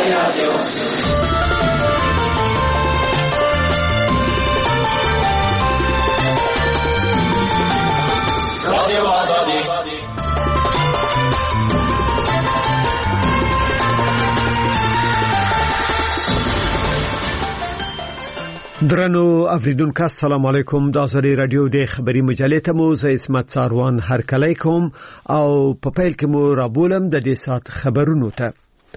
درنو اوریدونکو السلام علیکم. د ازادي رادیو د خبري مجلې ته مو زه اسمت ساروان هرکلی کوم او په پیل کې مو رابولم د دې سات خبرونو ته.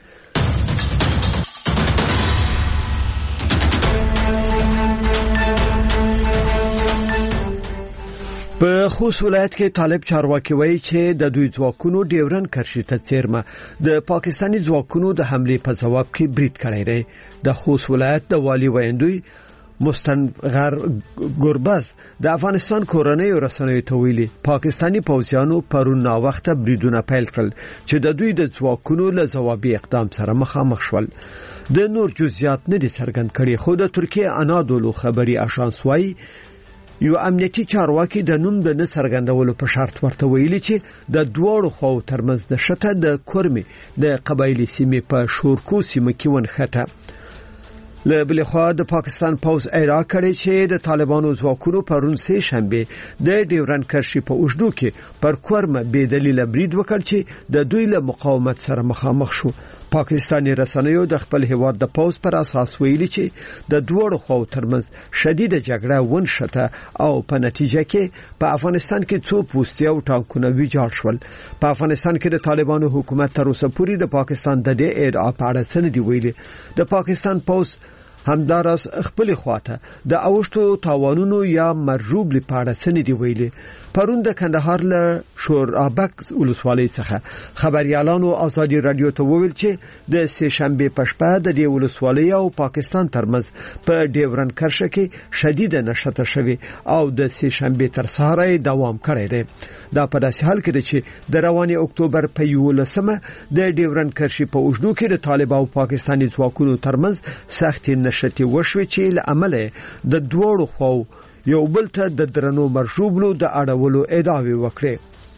په خوست ولایت کې طالب چارواکي وایي چې د دوی ځواکونو ډیورن کرښې ته څیرمه د پاکستاني ځواکونو د حمله په جواب کې برید کړی دی. د خوست ولایت د والي ویندوی مستنغر ګوربز د افغانستان کورنۍ رسنیو ته ویلي پاکستاني پوځیانو پرون نا وخته بریدونه پیل کړل چې د دوی د ځواکونو له جوابي اقدام سره مخامخ شول. د نور جزئیات نه دي څرګند کړي خو د ترکیه انادولو خبري اژانس وايي یو امنیتي چارواکي د نوم د نڅرګندولو په شرط ورته ویلي چې د دوړو خو ترمنځ د شته د کورمي د قبایلی سیمې په شورکو سیمه کې ونخته. له بل خوا د پاکستان پوز اعلان کړی چې د طالبانو ځواکونو پرون سه شنبه د ډیورن کرښې په اوږدو کې پر کورمه بې دلیل برید وکړ چې د دوی له مقاومت سره مخامخ شو. پاکستاني رسنیو د خپل هیواد د پوز پر اساس ویلي چې د دوړو خو ترمنځ شدید جګړه ونشته او په نتیجه کې په افغانستان کې څو پوستي او ټانکونه ویجاړ شول. په افغانستان کې د طالبانو حکومت تر اوسه پورې د پاکستان د دې ادعا په اړه څه نه دی ویلي. د پاکستان پوز همدارس خپل خواته د اوشتو تاوانونو یا مرجوب لپاره څه نه دی ویلي. پرون د کندهار له شورابک ولسوالۍ څخه خبريالانو ازادي رادیو ته وویل چې د سه شنبه په شپه د دې ولسوالۍ او پاکستان ترمنځ په ډیورن کرښه کې شدید نشته شوی او د سه شنبه تر سهار دوام کړی دی. دا په داسې حال کې چې د رواني اکتوبر په 11مه د ډیورن کرښې په اوږدو کې د طالب او پاکستاني ځواکونو ترمنځ سخت نشته وشوي چې له عمله د دوړو خو یو بل ته د درنو مرشوبلو د اړولو ادعاوې وکړي.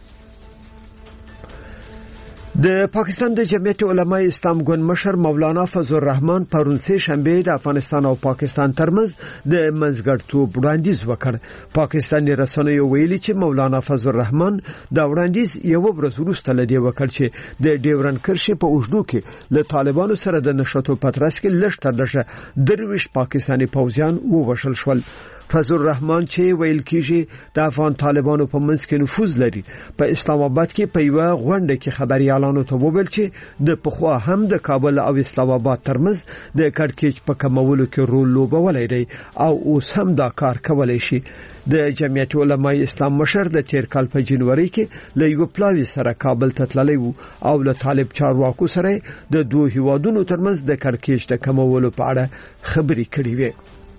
د پاکستان د جمعیت علماء اسلام ګوند مشر مولانا فضل الرحمن پرون سه شنبه د افغانستان او پاکستان ترمنځ د منځګړیتوب وړاندیز وکړ. پاکستاني رسنیو ویلي چې مولانا فضل الرحمن دا وړاندیز یو ورځ وروسته لدی وکړ چې د ډیورن کرښې په اوږدو کې له طالبانو سره د نشټو پترس کې لږ تر لږه درویش پاکستاني پوځیان ووشل شول. فضل الرحمن چې ویل کیږي د افغان طالبانو په منځ کې نفوذ لري په اسلام آباد کې په یو غونډه کې خبريالانو ته وویل چې د پخوا هم د کابل او اسلام آباد ترمنځ د کډکېچ په کمولو کې رول لوبولی دی او اوس هم دا کار کولای شي. د جمعیت علماء اسلام مشر د تیر کال په جنوري کې له یو پلاوی سره کابل ته تللی وو او له طالب چارواکو سره د دوه هیوادونو ترمنځ د کډکېچ د کمولو په اړه خبري کړې وې.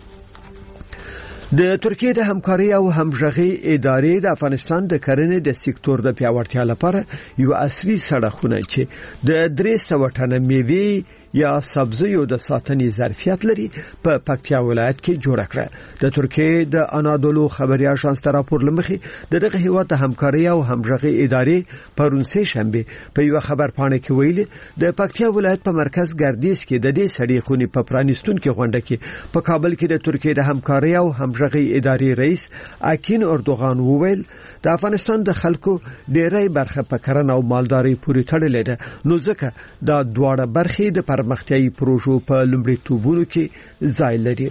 د ترکیه د همکاري او همغږي ادارې د افغانستان د کرنې د سکتور د پیاوړتیا لپاره یو اصلي سړکونه چې د 300 ټنه میوې یا سبزیو د ساتنې ظرفیت لري په پکتیا ولایت کې جوړ کړه. د ترکیه د انادولو خبري اژانس ته راپور لمخې دغه هیواد د همکاري او همغږي ادارې پرون سه شنبه په یو خبر پاڼه کې ویلي د پکتیا ولایت په مرکز ګردیز کې د دې سړي خونی په پرانستون کې غونډه کې په کابل کې د ترکیه د همکاري او همغږي ادارې رئیس اکین اردوغان وویل د افغانستان د خلکو ډیری برخه په کرنه او مالداري پورې تړلې ده نو ځکه دا دواړه برخې د پرمختیايي پروژو په لومړیتوبونو کې ځای لري.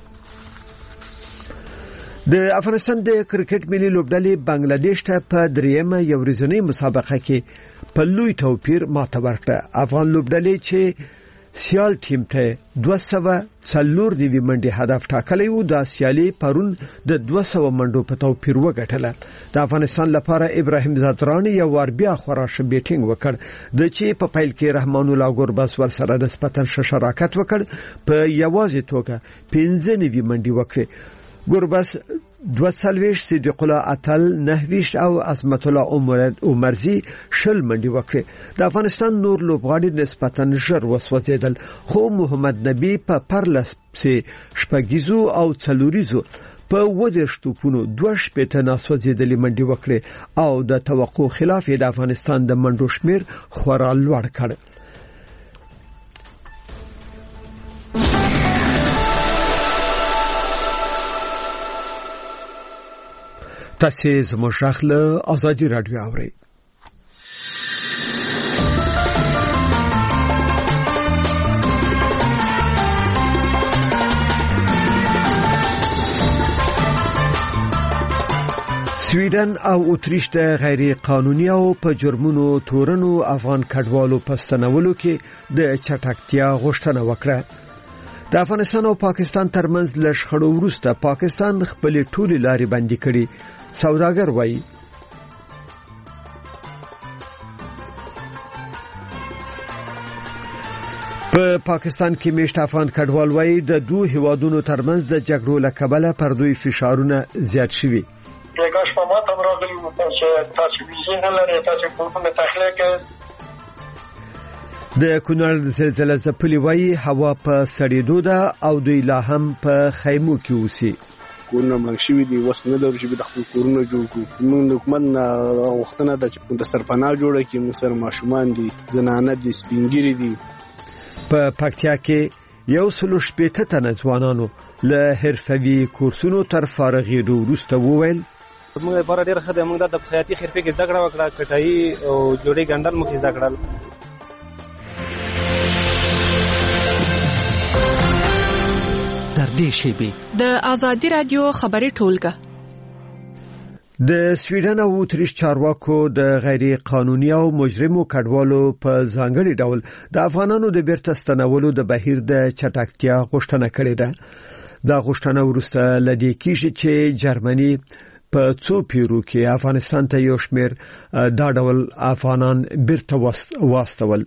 د افغانستان د کرکټ ملي لوبډلې بنگلاديش ته په دریمه یو ورځنی مسابقه کې په لوی توپیر ماته ورکړه. افغان لوبډلې چې سیال ټیم ته 204 نیوي منډي هدف ټاکلی وو د سیالي پرون د 200 منډو په توپیر وګټله. د افغانستان لپاره ابراهیم زادرانی یو ور بیا خراش بیټینګ وکړ د چې په پیل کې رحمان الله ګوربس ور سره نسبتا شراکت وکړ په یوازې توګه 15 نیوي منډي وکړي. ګوربس 240 صدیق الله اتل 9 او عظمت الله عمرزي شل منډي وکړي. د افغانستان نور لوبغاړي نسبتا ژر وسوځیدل خو محمد نبی په پرلس شپږیزو او څلوریزو په ودرشتوپونو 2 شپته ناسوځیدلې منډي وکړي او د توقع خلاف د افغانستان د منډو شمیر خورا لوړ کړ. تاسو زموږ غږ آزادي رادیو اورئ. سویډن او اتریش د غیر قانوني او په جرمونو تورنو افغان کډوالو پستنولو کې د چټکتیا غوښتنه وکړه. د افغانستان او پاکستان ترمنځ له شخړو وروسته پاکستان خپل ټولې لارې بندي کړې. سوداګر وایي په پاکستان کې میشت افغان کډوال وایي د دوه هیوادونو ترمنځ د جګړو له کبله پر دوی فشارونه زیات شوي. لګاش په ماته راغلی و چې تاسو ویزه نه لرئ، تاسو کومه تخلیه کې د کونړ زلزلې ځپلې وایي هوا په سړېدو ده او دوی لا هم په خیمو کې اوسي. کورونه منشوي دي، وس نه لري چې د خپل کورونه جوړ کړو. موږ حکومت غوښتنه ده چې د سرپناه جوړه کړي. موږ سره ماشومان دي، زنانه دي، سپینګری دي. په پکتیا کې 160 تنه ځوانانو له حرفوي کورسونو تر فارغېدو وروسته وویل موږ لپاره ډېر ښه دی. موږ د خیاطي حرفې کې زده کړه وکړه، کټایي او جوړې ګنډل موږ زده کړل. تر دې شیبې د آزادي رادیو خبري ټولګه د سویډن او اتریش چارواکو د غیر قانوني او مجرمو کډوالو په ځانګړي ډول د افغانانو د بیرته ستنولو د بهیر د چټکتیا غوښتنه کړې ده. دا غوښتنه وروسته لدې کېږي چې جرمني په څو پیرو کې افغانستان ته یو شمېر دا ډول افغانان بیرته واستول.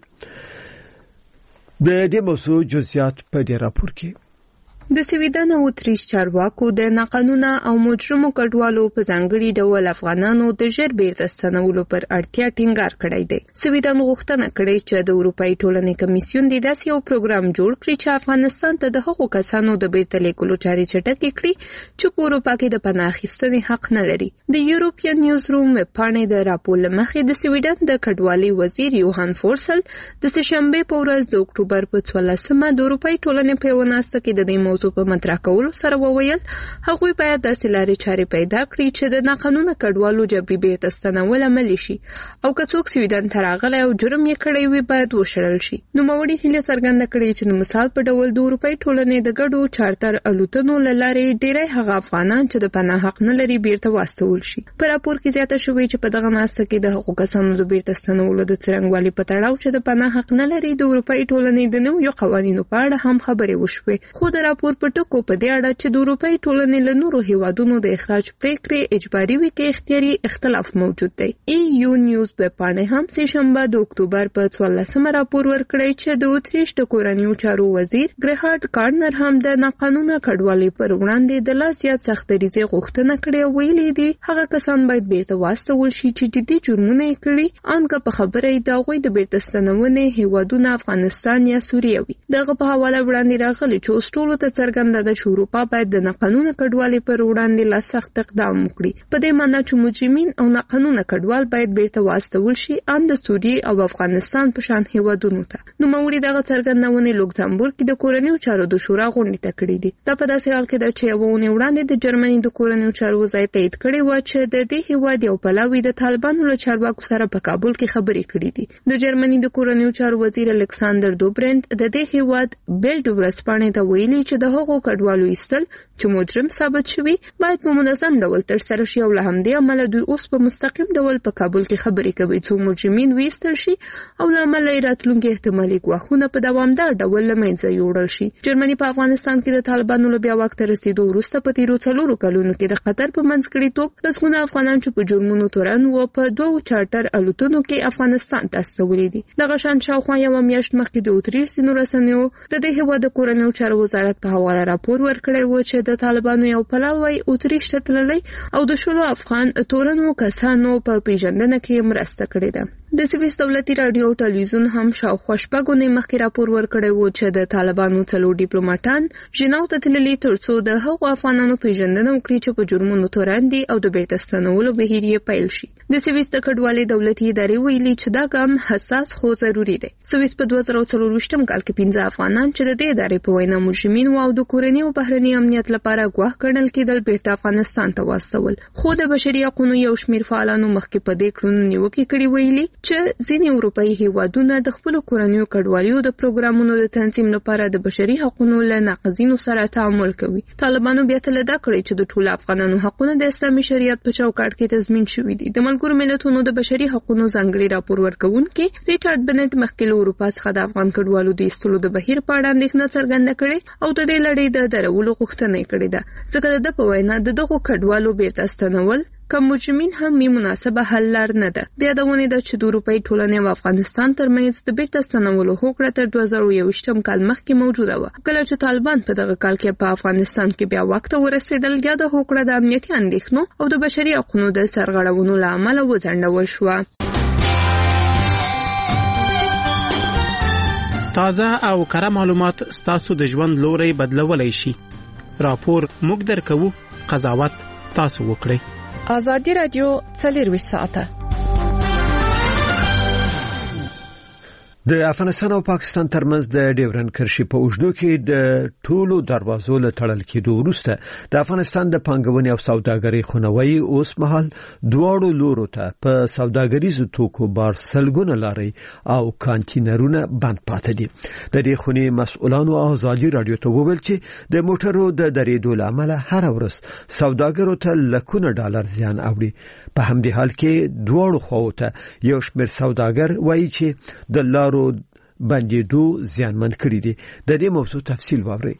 د دې موضوع جزئیات په دې راپور کې د سویډن او اتریش چارواکو د ناقانونه او مجرمو کډوالو په ځانګړي ډول افغانانو د ژر بیرته ستنولو پر اړتیا ټینګار کړی دی. سویډن غوښتنه کړې چې د اروپאי ټولنې کمیسیون د داسې یو پروګرام جوړ کړي چې افغانستان ته د هغو کسانو د بیرته لیږلو چارې چټکې کړي چې په اروپا کې د پناه اخیستنې حق نه لري. د یوروپین نیوز روم ویبپاڼې د راپور له مخې د سویډن د کډوالۍ وزیر یوهان فورسل د سهشنبه په ورځ د اکتوبر په 14مه د اروپאי ټولنې په یو ناسته کې د دې په مطرح کولو سره وویل هغوی باید داسې لارې چارې پیدا کړي چې د ناقانونه کډوالو جبري بیرته ستنول عملي شي او که څوک سویډن ته راغلی او جرم یې کړی وي باید وشړل شي. نوموړي هیله څرګنده کړې چې د مثال په ډول د اروپאי ټولنې د ګډو چارتر الوتنو له لارې ډېری هغه افغانان چې د پناه حق نه لري بیرته واستول شي. په راپور کې زیاته شوې چې په دغه ناسته کې د هغو کسانو د بیرته ستنولو د څرنګوالي په تړاو چې د پناه حق نه لري د اروپאי ټولنې د نویو قوانینو په اړه هم خبرې وشوې. خو د راپور په ټکو په دې اړه چې د اروپאי ټولنې له نورو هیوادونو د اخراج پریکړې اجباري وي کې اختیاري اختلاف موجود دی. EU نیوز ویبپاڼې هم سهشنبه د اکتوبر په 14مه راپور ورکړی چې د اتریش د کورنیو چارو وزیر ګریهارد کارنر هم د ناقانونه کډوالۍ پر وړاندې د لا زیات سختدریزۍ غوښتنه کړې او ویلي دي هغه کسان باید بیرته واستول شي چې جدي جرمونه یې کړي انګه په خبره یې د هغوی د بیرته ستنونې هیوادونه افغانستان یا سوریه وي. دغه په حواله وړاندې راغلی چې اوس ټولو ته څرګنده ده چې اروپا باید د ناقانونه کډوالۍ پر وړاندې لا سخت اقدام وکړي. په دې معنی چې مجرمین او ناقانونه کډوال باید بیرته واستول شي ان د سوریه او افغانستان په شان هیوادونو ته. نوموړي دغه څرګندونه لوکزامبورګ کې د کورنیو چارو د شورا غونډې ته کړې دي. دا په داسې حال کې ده چې یوه اونۍ وړاندې د جرمني د کورنیو چارو وزارت تایید کړی و چې د دې هیواد یو پلاوی د طالبانو له چارواکو سره په کابل کې خبرې کړې دي. د جرمني د کورنیو چارو وزیر الکساندر دوبرنت د دې هیواد بیلډ ورځپاڼې ته ویلي چې د هغو کډوالو ایستل چې مجرم ثابت شوي باید په منظم ډول ترسره شي او له همدې امله دوی اوس په مستقیم ډول په کابل کې خبرې کوي څو مجرمین ویستل شي او له امله یې راتلونکي احتمالي ګواښونه په دوامدار ډول له منځه یوړل شي. جرمني په افغانستان کې د طالبانو له بیا واک ته رسیدو وروسته په تیرو 4 کلونو کې د قطر په منځګړیتوب لسګونه افغانان چې په جرمونو تورن و په 2 چارټر الوتنو کې افغانستان ته استولي دي. دغه شان شاوخوا یو میاشت مخکې د اتریش سینو رسنیو د دې هیواد د کورنیو چارو وزارت په حواله راپور ورکړی و چې د طالبانو یو پلاوی اتریش ته تللی او د شلو افغان تورنو کسانو په پیژندنه کې مرسته کړې ده. د سویس دولتي رادیو او ټلویزیون هم شاوخوا شپږ اونۍ مخکې راپور ورکړی و چې د طالبانو 4 ډیپلوماټان ژیناو ته تللي ترڅو د هغو افغانانو پیژندنه وکړي چې په جرمونو تورن دي او د بیرته ستنولو بهیر یې پیل شي. د سویس د کډوالۍ دولتي ادارې ویلي چې دا ګام حساس خو ضروري دی. سویس په 2024 کال کې 15 افغانان چې د دې ادارې په وینا مجرمین او د کورنۍ او بهرني امنیت لپاره ګواښ ګڼل کېدل بیرته افغانستان ته واستول. خو د بشري حقوقو یو شمېر فعالانو مخکې په دې کړنو نیوکې کړې ویلي چې ځینې اروپایي هیوادونه د خپل کورنیو کډوالیو د پروګرامونو د تنظیم لپاره د بشري حقوقو له ناقضینو سره تعامل کوي. طالبانو بیا تلدا کړی چې د ټولو افغانانو حقوقونه د اسلامي شریعت په چوکاټ کې تضمین شوي دي. د ملګرو ملتونو د بشري حقوقو ځانګړي راپور ورکوونکي ریچارډ بنټ مخکې له اروپا څخه د افغان کډوالو د ایستلو د بهیر په اړه اندېښنه څرګنده کړې او د دې لړۍ د درولو غوښتنه یې کړې ده ځکه د په وینا دغه کډوالو بیرته ستنول کوم مجرمین هم مناسبه حل لار نه ده. بیا دونه ده چې د اروپאי ټولنې او افغانستان ترمنځ د بیرته ستنولو هوکړه تر 2021 کال مخکې موجوده و. کله چې طالبان په دغه کال کې په افغانستان کې بیا وخت ورسېدل یا د هوکړه د امنیتي اندېښنو او د بشري حقوقو د سرغړونو لامل وځنډول شو. تازه او کره معلومات ستاسو د ژوند لوري بدلولای شي. راپور موږ درکو، قضاوت تاسو وکړئ. آزادی رادیو 24 ساعته. د افغانستان او پاکستان ترمنځ د ډیورن کرښې په اوږدو کې د ټولو دروازو له تړل کېدو وروسته د افغانستان د پانګونې او سوداګرۍ خونوي اوس مهال دواړو لورو ته په سوداګریزو توکو بار سلګونه لارې او کانټینرونه بند پاتې دي. د دې خونې مسؤلانو آزادي رادیو ته وویل چې د موټرو د درېدو لامل هر ورځ سوداګرو ته لکونه ډالر زیان اوړي. په همدې حال کې دواړو خواو ته یو شمېر سوداګر وایي چې د لارو بندیدو زیانمن کړی دي. د دې موضوع تفصیل واورئ.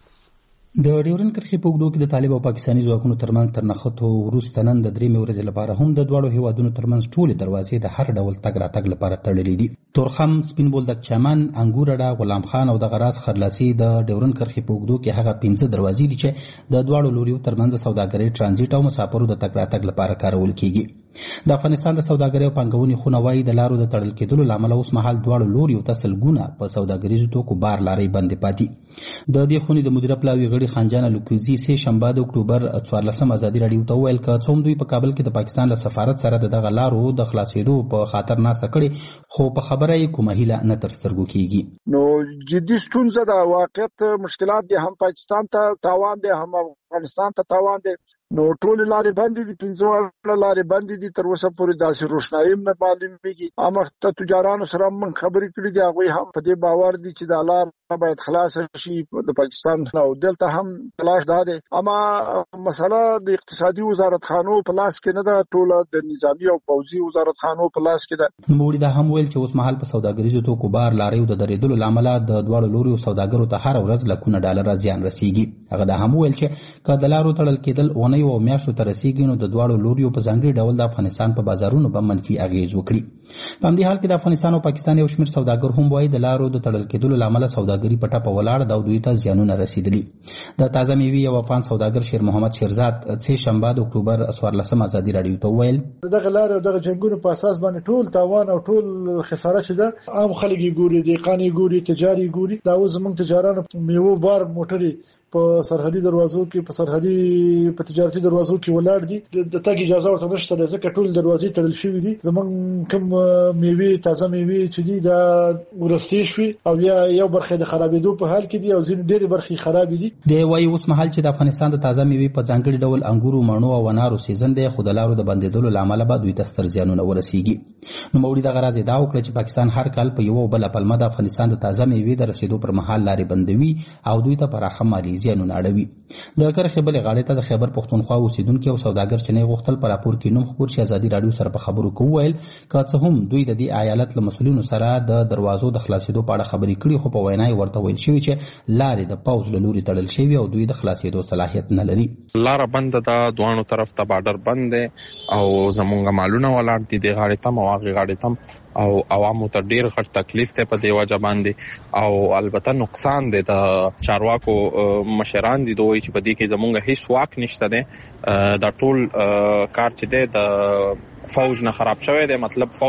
د ډیورن کرښې په اوږدو کې د طالب او پاکستاني ځواکونو ترمنځ تر نښتو وروسته نن د 3 ورځې لپاره هم د دواړو هیوادونو ترمنځ ټولې دروازې د هر ډول تګ راتګ لپاره تړلې دي. تورخم، سپین بولدک چمن، انګورډا، غلام خان او د غراس خرلاسي د ډیورن کرښې په اوږدو کې هغه 15 دروازې دي چې د دواړو لوريو ترمنځ د سوداګرۍ ترانزیت او مسافرو د تګ راتګ لپاره کارول کیږي. د افغانستان د سوداګرۍ او پانګونې خونه وايي د لارو د تړل کېدلو لامل اوس مهال دواړو لوريو ته سلګونه په سوداګریزو توکو بار لارې بندې پاتې. د دې خونې د مدیره پلاوي غړي خنجان لوکوزي سه شنبه د اکتوبر 14 ازادي رادیو ته ویل چې څوم دوی په کابل کې د پاکستان له سفارت سره دغه لارو د خلاصېدو په خاطر ناسه کړي خو په خبره یې کومه هیله نه تر سترګو کیږي. نو جدي ستونزه د واقعیت مشکلات دي، هم پاکستان ته تاوان دي هم افغانستان ته تاوان دي. نو ټول لارې بندې دي، 15 لارې بندې دي، تر اوسه پورې داسې روښنايي نه معلومیږي. امخته تجارانو سره من خبرې کړې دي، هغه هم په دې باور دي چې د لار باید خلاص شي د پاکستان او دلته هم تلاش ده. اما مسله د اقتصادي وزارت خانو په لاس کې نه ده، ټول د نظامی او پوځي وزارت خانو په لاس کې ده. نوموړي دا هم ویل چې اوس مهال په سوداګریزو توکو بار لارې د درېدلو لامل د دواړو لوريو سوداګرو ته هر ورځ لکونه ډالر زیان رسیږي. هغه دا هم ویل چې کله د لارو تړل کېدل ونې او میاشتو تر رسیدګي نو د دواړو لوريو په ځانګړي ډول د افغانستان په بازارونو باندې منفي اغیز وکړي. په همدې حال کې د افغانستان او پاکستان یو شمېر سوداګر هم وایي د لارو د تړل کېدلو لامل سوداګري په ټاپه ولاړ د دوی ته زیانونه رسیدلي. د تازه میوې او افغان سوداګر شیر محمد شیرزاد سه شنبه د اکتوبر 14 ازادي رادیو ته ویل دغه لار او دغه جنگونو په اساس باندې ټول تاوان او ټول خساره شته. عام خلک ګوري، دهقان ګوري، تجاري ګوري. دا زمونږ تجارانو میوه بار موټري په سرحدي دروازو کې په تجارتي دروازو کې ولاړ دي. د تګ اجازه ورته نشته ځکه ټول دروازې تړل شوې دي. زمونږ کوم میوه تازه میوه چې دي دا ورستي شوي او یو برخه د خرابېدو په حال کې دي او ځینې ډېرې برخې خراب دي. د وایي اوس مهال چې د افغانستان د تازه میوه په ځانګړي ډول انګورو، مڼو او انارو سیزن دی، خو د لارو د بندیدلو لامل به دوی ته ستر زیانونه ورسیږي. نو موړي د غراز دا وکړه چې پاکستان هر کال په یو بل پلمه د افغانستان د تازه میوه د رسیدو پر مهال لارې بندوي او دوی ته پراخه مالي زیانونه اړوي. د کرښې بلې غاړې ته د خیبر پښتونخوا اوسیدونکو او سوداګر چې نه غوښتل پر راپور کې نوم خبر شي ازادي رادیو سره په خبرو کې ویل که څه هم دوی د دې ایالت له مسؤلینو سره د دروازو د خلاصېدو په اړه خبرې کړي خو په وینا یې ورته ویل شوی چې لارې د پوز له لوري تړل شوی او دوی د خلاصېدو صلاحیت نه لري. لار بند ده، دوانو طرف ته بارډر بند دی او زمونږ مالونه ولاړ دي د غاړې تم او هغه غاړې تم او عوامو ته ډیر غټ تکلیف ته په دی وجه باندې او البته نقصان دی د چارواکو مشران دي دوی چې په دې کې زمونږ هیڅ واک نشته دی. دا ټول کار چې دی د فوج نه خراب شوی دی، مطلب فوج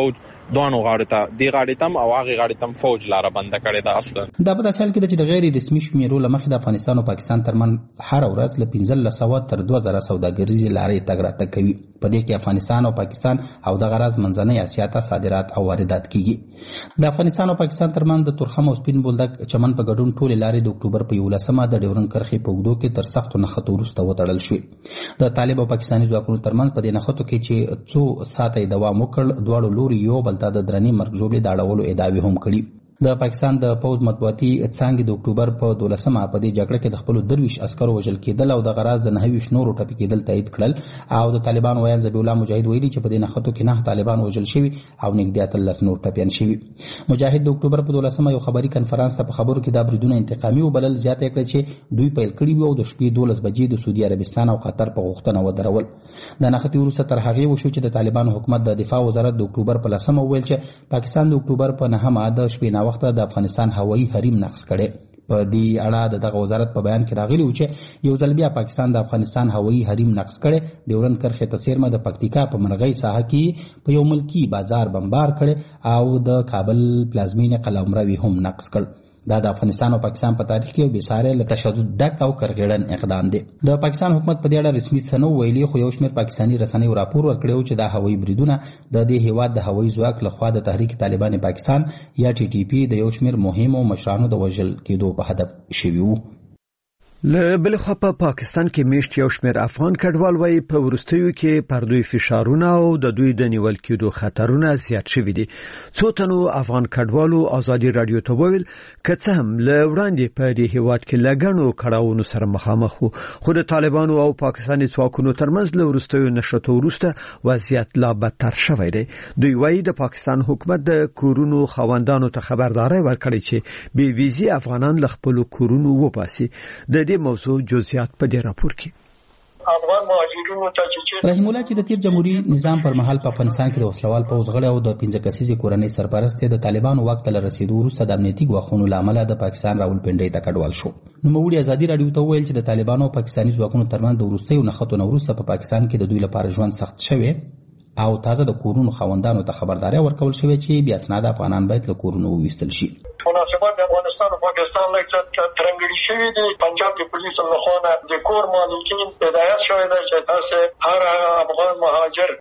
دوانو غاړه ته دی غاړه تم او هغه غاړه تم فوج لاره بند کړي دا اصلا دا په داسې حال کې چې د غیر رسمي شمیرو لمخې د افغانستان او پاکستان ترمن هر ورځ له 1500 تر 2000 سوداګریزي لارې تګ راتګ کوي. په دې کې افغانستان او پاکستان او د غراز منځنۍ اسیا ته صادرات او واردات کیږي. د افغانستان او پاکستان ترمن د تورخم او سپین بولدک چمن په ګډون ټول لارې د اکتوبر په 11مه د ډیورن کرښې په اوږدو کې تر سختو نښتو وروسته وتړل شوې. د طالب او پاکستاني ځواکونو ترمنځ په دې نښتو کې چې څو ساعته دوام وکړ دواړو لوري یو بل ته د درنې مرګ ژوبلې د اړولو ادعاوې هم کړي. د پاکستان د پوز مطبوعاتي څانګې د اکتوبر په 12مه په دې جګړه کې د خپل 23 عسکرو وژل کېدل او د غراز د 29 نورو ټپي کېدل تایید کړل او د طالبان ویان ذبیح الله مجاهد ویلي چې په دې نښتو کې 9 طالبان وژل شوي او نږدې 13 نور ټپيان شوي. مجاهد د اکتوبر په 12مه یو خبري کنفرانس ته په خبرو کې دا بریدونه انتقامي وبلل. زیاته کړه چې دوی پیل کړي وو او د شپې 12 بجې د سعودي عربستان او قطر په غوښتنه ودرول. د نښتې وروسته تر هغه وشو چې د طالبان حکومت د دفاع وزارت د اکتوبر په 10مه ویل چې پاکستان د اکتوبر په 9مه د شپې نا وخت د افغانستان هوایي حریم نقض کړي. په دې اړه دغه وزارت په بیان کې راغلی و چې یو ځل بیا پاکستان د افغانستان هوایي حریم نقض کړي. ډیورن کرښې ته څیرمه د پکتیکا په مرغۍ ساحه کې په یو ملکی بازار بمبار کړي او د کابل پلازمینه قلمرو هم نقض کړ. دا د افغانستان او پاکستان په تاریخ کې به ساره له تشدد ډک او کرغېړن اقدام دی. د پاکستان حکومت په دې اړه رسمي څه نه ویلي خو یو شمېر پاکستاني رسنیو راپور ورکړی چې دا هوایي بریدونه د دې هیواد د هوایي ځواک لخوا د تحریک طالبان پاکستان یا TTP د یو شمېر مهمو مشرانو د وژل کېدو په هدف شوي وو. له بل خوا په پاکستان کې میشت یو شمېر افغان کډوال وایي په وروستیو کې پر دوی فشارونه او د دوی د نیول کېدو خطرونه زیات شوي دي. څو تنو افغان کډوالو ازادي رادیو ته وویل که څه هم له وړاندې په دې هیواد کې لګڼو کړاوونو سره مخامخ وو خو د طالبانو او پاکستاني ځواکونو ترمنځ له وروستیو نښتو وروسته وضعیت لا بدتر شوی دی. دوی وایي د پاکستان حکومت د کورونو خاوندانو ته خبرداري ورکړې چې بې ویزې افغانان له خپل کورونو وباسي. د موضوع جزئیات په دې راپور کې افغان مهاجرینو ته چې رحیم الله چې د تیر جمهوریت نظام پر مهال په افغانستان کې د وسلوال پوځ غړي او د 15 کسیزې کورنۍ سرپرست د طالبانو وخت له رسیدو وروسته د امنیتي ګواښونو لامل د پاکستان راولپنډۍ ته کډوال شو. نو موږ ازادي رادیو ته ویل چې د طالبانو او پاکستاني ځواکونو ترمنځ د وروستیو نښتو وروسته په پاکستان کې د دوی لپاره ژوند سخت شوی او تازه د کورونو خاوندانو ته خبرداري ورکول شوې چې بیا اسناد افغانان باید له کورونو وویستل شي. مناسبات د افغانستان او پاکستان لکه ترنګړي شوی دی. پنجاب د پولیسو لخوا د کور مالکین هدایت شوی دی چې تاسو هر افغان مهاجر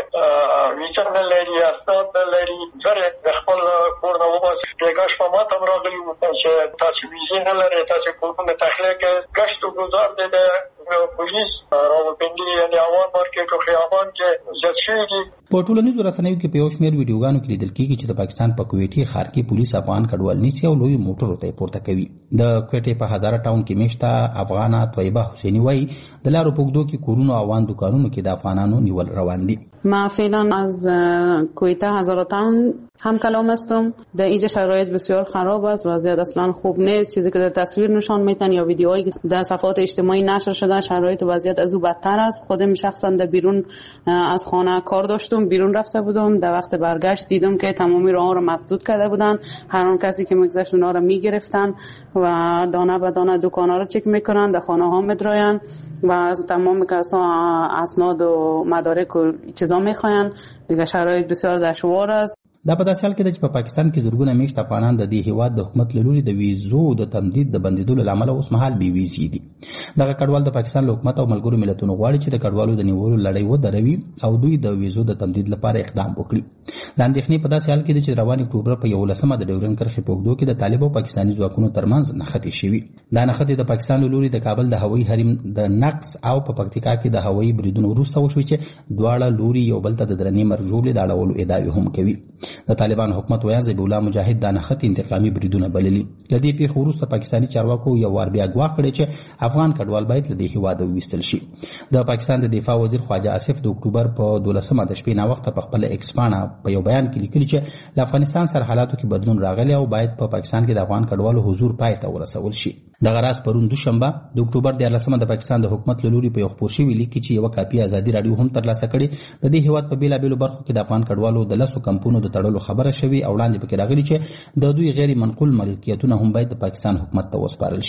چې ویزا نه لري اسناد نه لري زره د خپل کور نه وباسي. پیغاش په ماته راغلی و چې تاسو ویزا نه لري تاسو کورونه تخلیه کې گشت و گذار د پولیس راولپنډي یعنی اوان مارکیټ او خیابان کې زیات شوی دي. په ټولنیزو رسنیو کې په یو شمېر ویډیوګانو کې لیدل کېږي چې د پاکستان په کویټي ښار کې پولیس افغان کډوال نیسي او لوی موټرو ته پورته کوي. د کویټې په هزاره ټاون کې میشته افغانه طیبه حسینی وایي د لارو په اوږدو کې کورونو او اوان دکانونو کې د افغانانو نیول روان دي. ما فعلا از کویتا هزاره تاون هم کلام هستم. در اینجا شرایط بسیار خراب است، وضعیت اصلا خوب نیست. چیزی که در تصویر نشان میدن یا ویدیوهایی که در صفحات اجتماعی نشر شده شرایط وضعیت از او بدتر است. خودم شخصا در بیرون از خانه کار داشتم، بیرون رفته بودم. در وقت برگشت دیدم که تمامی راه‌ها رو مسدود کرده بودن. هر اون کسی که میگذشت اونا رو میگرفتن و دانه به دانه دکانا رو چک میکنن، در خانه ها میدراین و تمام کسا اسناد و مدارک و چیزا میخواین. دیگه شرایط بسیار دشوار است. دا په داسې حال کې ده چې په پاکستان کې زرګونه میشت افغانان د دې هیواد د حکومت له لوري د ویزو د تمدید د بندیدو له امله اوس مهال بې ویزې دي. دغه کډوال د پاکستان له حکومت او ملګرو ملتونو غواړي چې د کډوالو د نیولو لړۍ ودروي او دوی د ویزو د تمدید لپاره اقدام وکړي. د اندېښنې په داسې حال کې ده چې روان اکتوبر په 11مه د ډیورن کرښې په اوږدو کې د طالب او پاکستاني ځواکونو ترمنځ نښتې شوي. دا نښتې د پاکستان له لوري د کابل د هوایي حریم د نقض او په پکتیکا کې د هوایي بریدونو وروسته وشوې چې دواړه لوري یو بل ته د درنې مرګ ژوبلې د اړولو ادعاوې هم کوي. د طالبان حکومت ویان ذبیح الله مجاهد د نښتې انتقامي بریدونه بللي. له دې پیښو وروسته پاکستاني چارواکو یو وار بیا ګواښ کړی چې افغان کډوال باید له دې هیواده وویستل شي. د پاکستان د دفاع وزیر خواجه آصف د اکتوبر په 12مه د شپې ناوخته په خپل ایکس پاڼه په یو بیان کې لیکلي چې له افغانستان سره حالاتو کې بدلون راغلی او باید په پاکستان کې د افغان کډوالو حضور پای ته ورسول شي. دغه راز پرون دوشنبه د اکتوبر 14مه د پاکستان د حکومت له لوري په یو خپور شوي لیک کې چې یو کاپي ازادي رادیو هم ترلاسه کړي د دې هیواد په بیلابېلو برخو کې د افغان کډوالو د 10 کمپونو د تړلو خبره شوي او وړاندې پکې راغلي چې د دوی غیر منقول ملکیتونه هم باید د پاکستان حکومت ته وسپارل شي.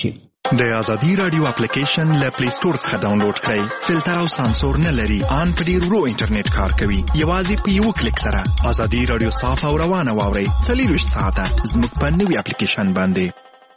د ازادي رادیو اپلیکیشن له پلی سٹور څخه ډاونلوډ کړئ. فلټر او سانسور نه لري. ان په ډیر ورو انټرنیټ کار کوي. یوازې په یو کلیک سره ازادي رادیو صاف او روانه واورئ. 24 ساعته زموږ په نوې اپلیکیشن باندې.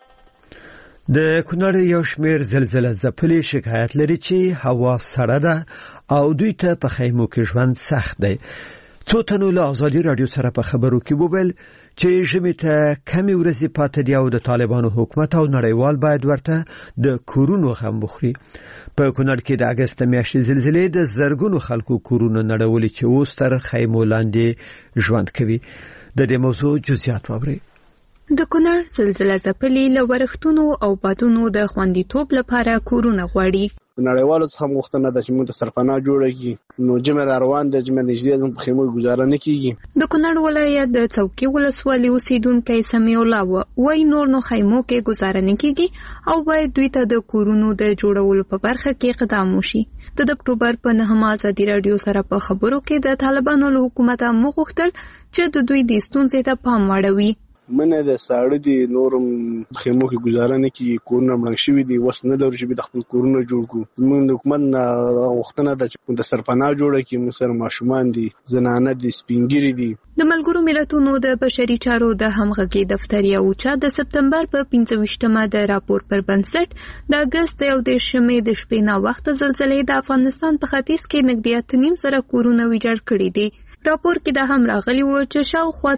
د کونړ یو شمېر زلزله ځپلي شکایت لري چې هوا سړه ده او دوی ته په خیمو کې ژوند سخت دی. څو تنو له ازادي رادیو سره په خبرو کې وویل چې ژمي ته کمی ورځې پاتې دي او د طالبانو حکومت او نړیوال باید ورته د کورونو غم بخوري. په کونړ کې د اگست میاشتې زلزلې د زرګونو خلکو کورونه نړولي چې اوس تر خیمو لاندې ژوند کوي. د دې موضوع جزئیات واورئ. د کونړ زلزله ځپلي له ورښتونو او بادونو د خوندیتوب لپاره کورونه غواړي. نړیوالو څخه غوښتنه ده چې موږ ته سرپناه جوړه کړي. نو جمع را روان ده، جمع نږدې زموږ په خیمو ګزاره نه کېږي. د کونړ ولایت د څوکۍ ولسوالۍ اوسېدونکی سمیع الله وایي نور نو خیمو کې ګزاره نه کېږي او باید دوی ته د کورونو د جوړولو په برخه کې اقدام وشي. د اکتوبر په 9 ازادي رادیو سره په خبرو کې د طالبانو له حکومته وغوښتل چې د دوی د ستونزې ته پام واړوي. منه د ساړه دي، نورم خیمو کې ګزاره نه کیږي، کورونه مړنګ شوي دي، وس نه لرو چې د خپل کورونه جوړ کړو. زموږ د حکومت غوښتنه ده چې د سرپناه جوړه کړي. موږ سره ماشومان دي، زنانه دي، سپینګیري دي. د ملګرو ملتونو د بشري چارو د همغږي دفتر یو چا د سپتمبر په 25مه د راپور پر بنسټ د اگست 11مې د شپې نا وخت زلزلې د افغانستان په ختیځ کې نږدې 8.5 زره کورونه ویجاړ کړي دي. راپور کې د هم راغلی و چې شاوخوا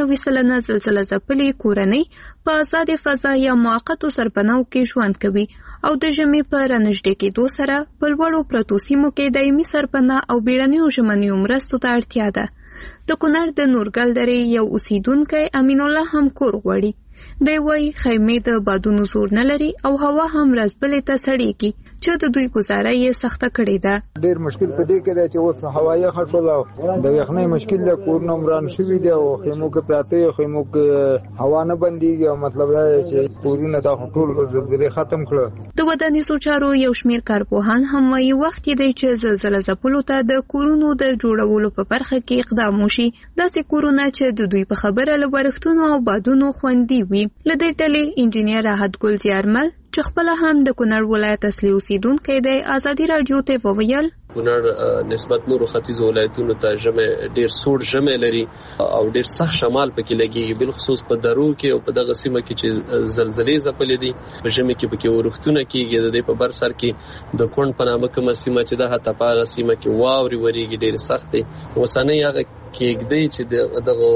94% زلزله ځپلي کورنۍ په آزاد فضا یا موقتو سرپناو کې ژوند کوي او د ژمي په رانږدې کېدو سره په لوړو پرتو سیمو کې دایمي سرپناه او بیړنیو ژمنیو مرستو ته اړتیا ده. د کونړ د نورګل درې یو اوسیدونکی امین الله هم کور غواړي. دی وایي خیمې د بادونو زور نه لري او هوا هم ورځ بلې ته سړېږي چې د دوی ګزاره یې سخته کړې ده. ډېر مشکل په دې کې دی چې اوس هوا یخه شوله، د یخنۍ مشکل دی، کورونه مران شوي دي او خیمو کې پراته یو، خیمو کې هوا نه بندېږي او مطلب دا دی چې کورونه دا ټول زلزلې ختم کړه. د ودانیزو چارو یو شمېر کارپوهان هم وایي وخت یې دی چې زلزله ځپلو ته د کورونو د جوړولو په برخه کې اقدام وشي. داسې کورونه چې د دوی په خبره له ورښتونو او بادونو خوندي وي. له دې ډلې انجینیر راحت ګل زیارمل چې خپل هم د کونړ ولایت اصلي اوسیدونکی دی ازادي رادیو ته وویل کونړ نسبت نورو ختیځو ولایتونو ته ژمی ډیر سوړ ژمی لري او ډیر سخت شمال پکې لګیږي، بلخصوص په درو کې او په دغه سیمه کې چې زلزلې ځپلې دي. په ژمی کې پکې ورښتونه کېږي. د دې په بر سر کې د کونډ په نامه کومه سیمه چې ده حتی په هغه سیمه کې واورې ورېږي، ډېر سخت دی. اوسنۍ هغه کېږدۍ چې دغه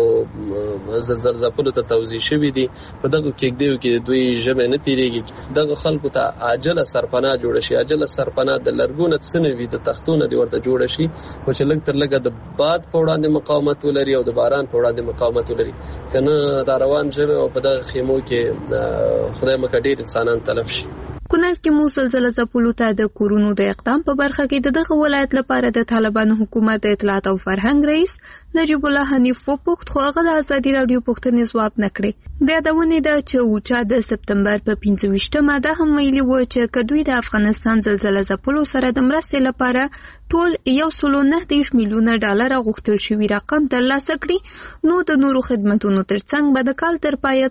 زلزله ځپلو ته توزیع شوي دي، په دغه کېږدیو کې دوی ژمی نه تېرېږي. دغه خلکو ته عاجله سرپناه جوړه شي. عاجله سرپناه د لرګونه څه نه وي، د تختونه دې ورته جوړه شي خو چې لږ تر لږه د باد په وړاندې مقاومت ولري او د باران په وړاندې مقاومت ولري. که نه را روان ژمی او په دغه خیمو کې خدای مکړه ډېر انسانان تلف شي. کونړ کې مو زلزله ځپلو ته د کورونو د اقدام په برخه کې دغه ولایت لپاره د طالبانو حکومت د اطلاعات او فرهنګ رئیس نجیب الله حنیف وپوښت خو هغه د ازادي رادیو پوښتنې ځواب نه کړې. د یادونې ده چې اوچا د سپتمبر په 25مه ده هم ویلي و چې که دوی د افغانستان زلزله ځپلو سره د مرستې لپاره ټول 1.9 میلیونه ډالر غوښتل شوی رقم ترلاسه کړي نو د نورو خدماتو ترڅنګ به د کال تر پایه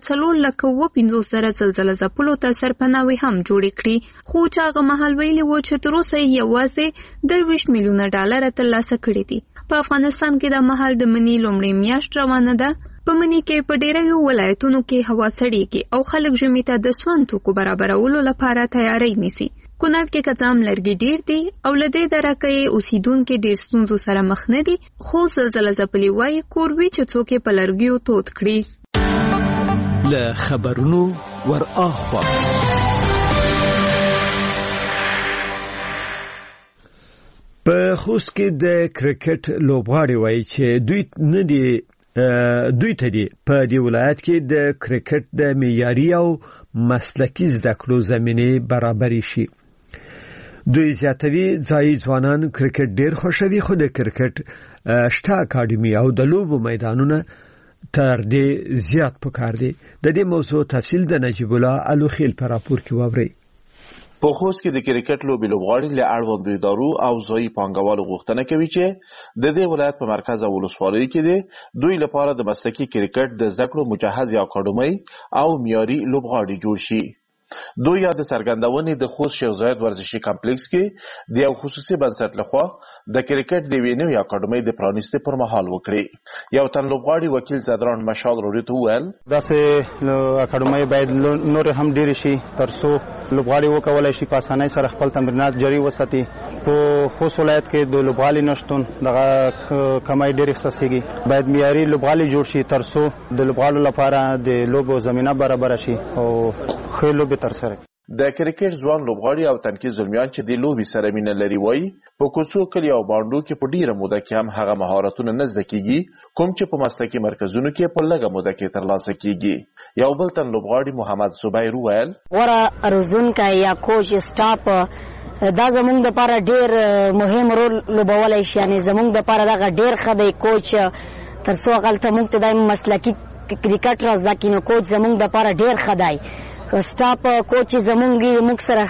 4,50,000 زلزله ځپلو ته سرپناوي هم جوړې کړي. خو چې هغه مهال ویلي و چې تر اوسه یوازې 23 میلیونه ډالر ترلاسه کړي دي. په افغانستان کې د مهال د مني لومړۍ میاشت روانه ده. په مني کې په ډیرو ولایتونو کې هوا سړېږي او خلک ژمي ته د سون توکو برابرولو لپاره تیاری نیسي. کونړ کې کڅام لرګي ډیر دي او لدې درکې اوسیدونکو ډیر ستونزو سره مخ نه دي، خو زلزله ځپلي وایي کور وی چې څوک په لرګیو تود کړي. له خبرونو ور اخوا په خوست کې د کرکټ لوبغاړي وایي چې دوی ته دي په دې ولایت کې د کرکټ د معیاري او مسلکي زده کړو زمینه برابر شي. دوی زیاتوي ځایي ځوانان کرکټ ډیر خوښوي، خو د کرکټ شته اکاډمي او د لوبو میدانونه تر دې زیات پکار دي. د دې موضوع تفصیل د نجیب الله الوخیل په راپور کې واورئ. په خوست کې د کرکټ لوبغاړي له اړوندو ادارو او ځایي پانګوالو غوښتنه کوي چې د دې ولایت په مرکز او ولسوالۍ کې دوی لپاره د مسلکي کرکټ د زده کړو مجهز اکاډمي او معیاري لوبغاړي جوړ شي. دوی یا د څرګندونې د خوست شیخ زاید ورزشي کمپلیکس کې د یو خصوصي بنسټ لخوا د کرکټ د یوې نوې اکاډمۍ د پرانیستې پر مهال وکړې. یو تن لوبغاړي وکیل زدران مشال راډیو ته وویل داسې اکاډمۍ باید نور هم ډېرې شي تر څو لوبغاړي وکولی شي په اسانۍ سره خپل تمرینات جاري وساتي. په خوست ولایت کې د لوبغالي نشتون دغه کمای ډېر احساسېږي. باید معیاري لوبغالي جوړ شي تر څو د لوبغاړو لپاره د لوبو زمینه برابره شي او ښې لوبې ترسره کړي. د کرکټ ځوان لوبغاړي او تنکي زلمیان چې د لوبې سره مینه لري وایي په کوڅو کلیو او بانډو کې په ډیره موده کې هم هغه مهارتونه نه زده کیږي کوم چې په مسلکي مرکزونو کې په لږه موده کې ترلاسه کیږي. یو بل تن لوبغاړي محمد زبیر وویل غوره روزونکی یا کوچ سټاپ دا زمونږ دپاره ډېر مهم رول لوبولی شي. یعنې زمونږ دپاره دغه ډېر ښه دی کوچ تر څو هغلته موږ ته دا مسلکي کرکټ را زده کړي نو کوچ زمونږ دپاره ډېر ښه دی. سټاپ کوچ زمونږ موږ سره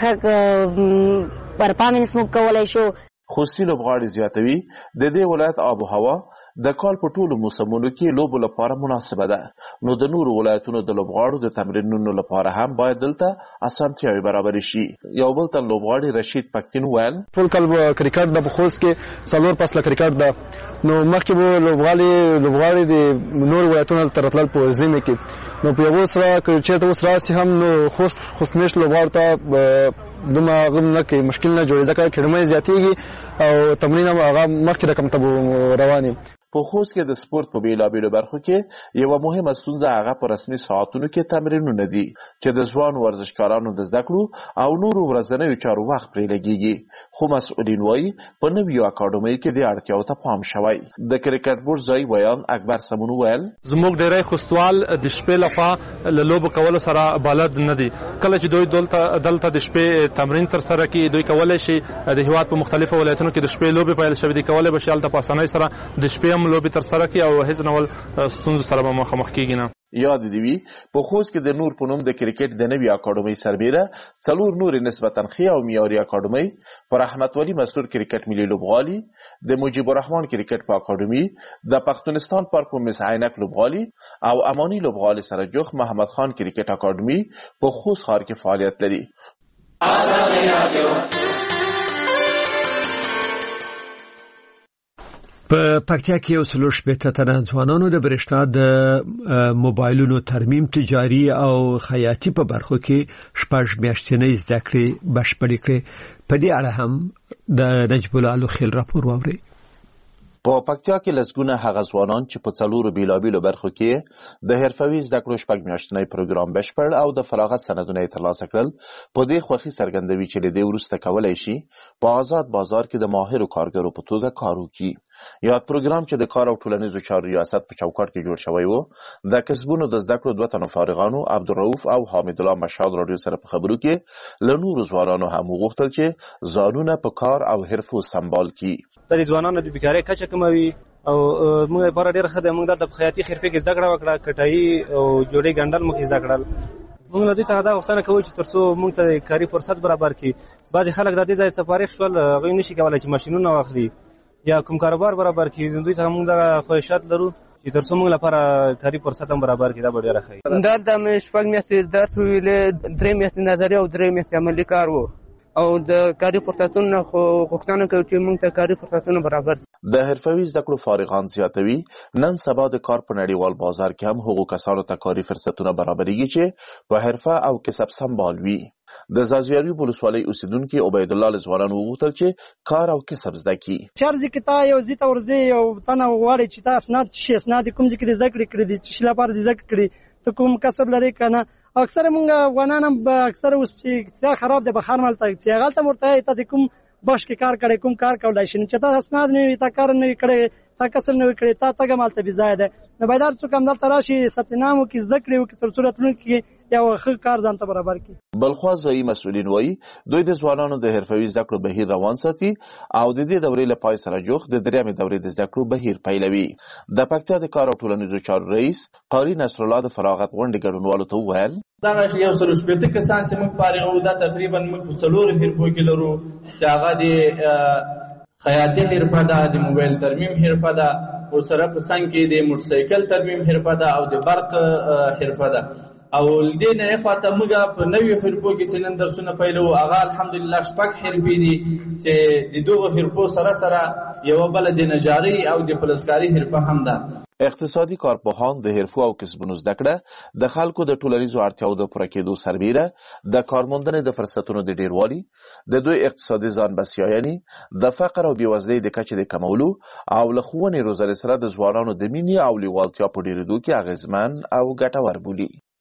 ښه پرفارمنس موږ کولی شو. خوستي لوبغاړي زیاتوي د دې ولایت آب و هوا د کال په ټولو موسمونو کې لوبو لپاره مناسبه ده نو د نورو ولایتونو د لوبغاړو د تمرینونو لپاره هم باید دلته اسانتیاوې برابرې شي. یو بل تن لوبغاړي رشید پښتون ویل ټول کال کرکټ د خوست کې څلور فصله کرکټ ده نو مخکې به لوبغاړي د نورو ولایتونو ته راتلل په ژمي کې نو په یو سره چېرته اوس راسي هم نو خوست میشت لوبغاړو ته دومره غم نه کوي مشکل نه جوړي ځکه کډمۍ زیاتېږي او تمرین هم هغه مخکې رقم ته روان یم. په خوست کې د سپورت په بیلابیلو برخو کې یوه مهمه ستونزه هغه په رسمي ساعتونو کې تمرینونه دي چې د ځوانو ورزشکارانو د زده کړو او نورو ورځنیو چارو وخت پرې لګېږي. خو مسؤلین وایي په نویو اکاډمیو کې دې اړتیاو ته پام شوی. د کرکټ بورډ ځایي ویان اکبر سمون ویل زموږ ډېری خوستوال د شپې لخوا له لوبو کولو سره بلد نه دي. کله چې دوی دلته د شپې تمرین ترسره کړي دوی کولی شي د هېواد په مختلفو ولایتونو کې د شپې لوبې پیل شوي دي کولی به شي هلته په اسانۍ سره د شپې لوبې ترسره کړي او هیڅ ډول ستونزو سره به مخامخ کیږي نه. یاد دې وي په خوست کې د نور په نوم د کرکټ د نوې اکاډمۍ سربیره څلور نورې نسبتا ښې او معیاري اکاډمۍ پر احمد ولي مسرور کرکټ ملي لوبغالي د مجيب الرحمن کرکټ په اکاډمۍ د پښتونستان پارک په مس عینک لوبغالي او اماني لوبغالي سره جوخ محمد خان کرکټ اکاډمۍ په خوست ښار کې فعالیت لري. په پکتیا کې یو څلور شپېته تنه ځوانانو د برېښنا د موبایلونو ترمیم تجاري او خیاطي په برخو کې 6 میاشتنۍ زده کړې بشپړې کړې. په دې اړه هم د نجیب الله لوخیل راپور واورئ. په پکتیا کې لسګونه هغه ځوانان چې په څلورو بیلابیلو برخو کې د حرفوي زده کړو 6 میاشتنۍ پروګرام بشپړ او د فراغت سندونه یې ترلاسه کړل په دې خوښي څرګندوي چې له دې وروسته کولی شي په آزاد بازار کې د ماهرو کارګرو په توګه کار وکړي. یاد پروګرام چې د کار او ټولنیزو چارو ریاست په چوکاټ کې جوړ شوی و د کسبونو د زده کړو 2 تنو فارغانو عبدالرؤف او حامد الله مشال راډیو سره په خبرو کې له نورو ځوانانو هم وغوښتل چې ځانونه په کار او حرفو سمبال کړي. د ځوانانو د بیکارۍ کچه کموي او موږ لپاره ډېر ښه دی. موږ دلته په خیاطي حرفې کې زده کړه وکړه کټایي او جوړې ګنډل موږ زده کړل. موږ له دوی څخه دا غوښتنه کوو چې تر څو موږ ته کاري فرصت برابر کړي. بعضې خلک د دې ځای څخه فارغ شول هغوی نشي کولی چې ماشینونه واخلي یا کوم کاروبار برابر کړي. دوی څخه موږ دغه خواهشات لرو چې تر څو موږ لپاره کاري فرصت هم برابر کړي. دا به ډېره ښه دا د 6 میاشتې درس ویلې 3 میاشتې نظري او 3 میاشتې عملي کار و او د کاري فرصتونو غوښتنه کوي چې موږ ته کاري فرصتونه برابر شي. د حرفوي زده کړو فارغان زیاتوي نن سبا د کار په نړیوال بازار کې هم هغو کسانو ته کاري فرصتونه برابرېږي چې په حرفه او کسب سمبال وي. د زازیاري ولسوالۍ اوسیدونکي عبید الله له ځوانانو وغوښتل چې کار او کسب زده کړي. چارځي کې تا یو ځای ته ورځې یو تنه غواړي چې تا اسناد شي اسناد کوم ځای کې زده کړې دي چې لپاره دې زده کړې ته کوم کسب لري که نه. اکثره مونږ افغانان هم اکثره اوس چې اقتصاد خراب دی بهر ملته چې هغلته ورته ته د کوم بش کې کار کړی کوم کار کولی شي چې تا اسناد نه وي تا کار نه وي کړی تا کسب نه وي کړی تا تګ هم هلته بېځایه دی. نو باید هر څوک همدلته راشي ثبت نام وکړي زده کړې وکړي تر څو راتلونکي کې یو ښه کار ځان ته برابر کړي. بلخوا ځایي مسؤلین وایي دوی د ځوانانو د حرفوي زده کړو بهیر روان ساتي او د دې دورې له پای سره جوخ د 3مې دورې د زده کړو بهیر پیلوي. د پکتیا د کار او ټولنیزو چارو رئیس قاري نصرالله د فراغت غونډې ګډونوالو ته وویل دغه یو سل شپېته کسان چې موږ فارغ وو دا تقریبا موږ په څلورو حرفو کې لرو چې هغه د خیاطي حرفه ده د موبایل ترمیم حرفه ده ورسره په څنګ کې د موټرسایکل ترمیم حرفه ده او د برق حرفه ده. او لدې نه خواته موږ په نوې حرفو کې چې نن درسونه پیلو هغه الحمدلله 6 حرفې دي چې د دغو حرفو سره سره یو بل د نجاري او د پلسکاري حرفه هم ده. اقتصادي کارپوهان د حرفو او کسبونو زده کړه د خلکو د ټولنیزو اړتیاو د پوره کېدو سربیره د کارموندنې د فرصتونو د ډیروالي، د دوی اقتصادي ځان بسیاینې، د فقر او بېوزلۍ د کچې د کمولو او له ښوونې روزنې سره د ځوانانو د مینې او لیوالتیا په ډېرېدو کې اغېزمن او ګټور بولي.